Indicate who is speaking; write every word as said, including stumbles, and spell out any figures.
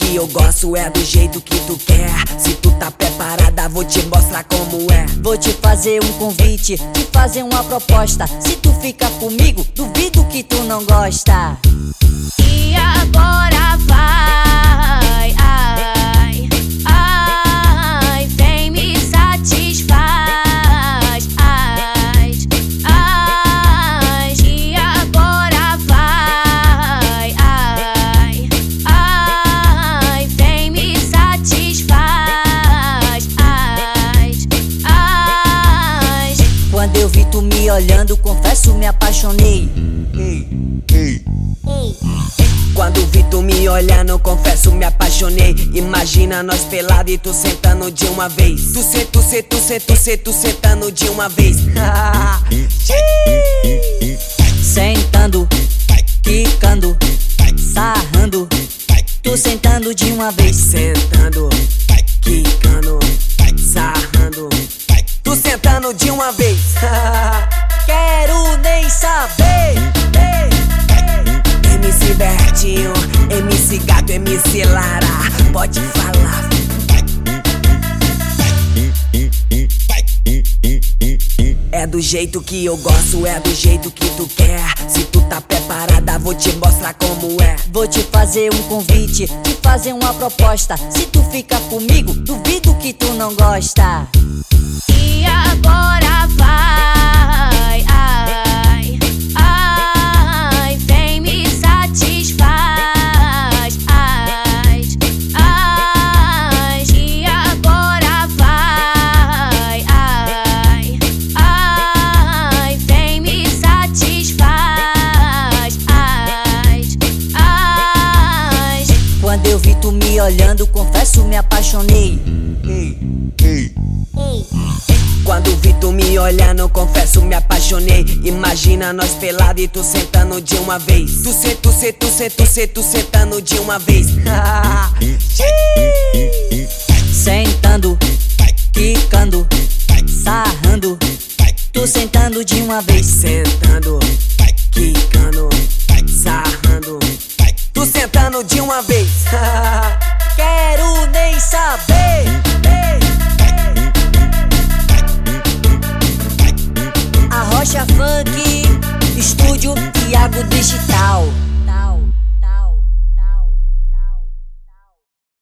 Speaker 1: que eu gosto, é do jeito que tu quer. Se tu tá preparada, vou te mostrar como é.
Speaker 2: Vou te fazer um convite, te fazer uma proposta. Se tu fica comigo, duvido que tu não gosta.
Speaker 3: E agora vai, ai, ai, vem me satisfaz, ai, ai, e agora vai, ai, ai, vem me satisfaz, ai, ai.
Speaker 2: Quando eu vi tu me olhando, confesso, me apaixonei.
Speaker 1: Ei, ei. Quando vi tu me olhando, confesso, me apaixonei. Imagina nós pelado e tu sentando de uma vez. Tu senta, tu senta, tu senta, tu senta, tu sentando de uma vez.
Speaker 2: Sentando, quicando, sarrando. Tu sentando de uma vez.
Speaker 1: Sentando, quicando, sarrando. Tu sentando de uma vez.
Speaker 2: Quero nem saber.
Speaker 1: M C Bertinho, M C Gato, M C Lara, pode falar. É do jeito que eu gosto, é do jeito que tu quer. Se tu tá preparada, vou te mostrar como é.
Speaker 2: Vou te fazer um convite, te fazer uma proposta. Se tu fica comigo, duvido que tu não gosta.
Speaker 3: E agora vai, ai, ai, vem me satisfaz, ai, ai, e agora vai, ai, ai, vem me satisfaz, ai, ai.
Speaker 2: Quando eu vi tu me olhando, confesso, me apaixonei.
Speaker 1: Ei, ei. Quando vi tu me olhando, confesso, me apaixonei. Imagina nós pelado e tu sentando de uma vez. Tu senta, tu senta, tu senta, tu senta, tu sentando de uma vez.
Speaker 2: Sentando, quicando, sarrando. Tu sentando de uma vez.
Speaker 1: Senta.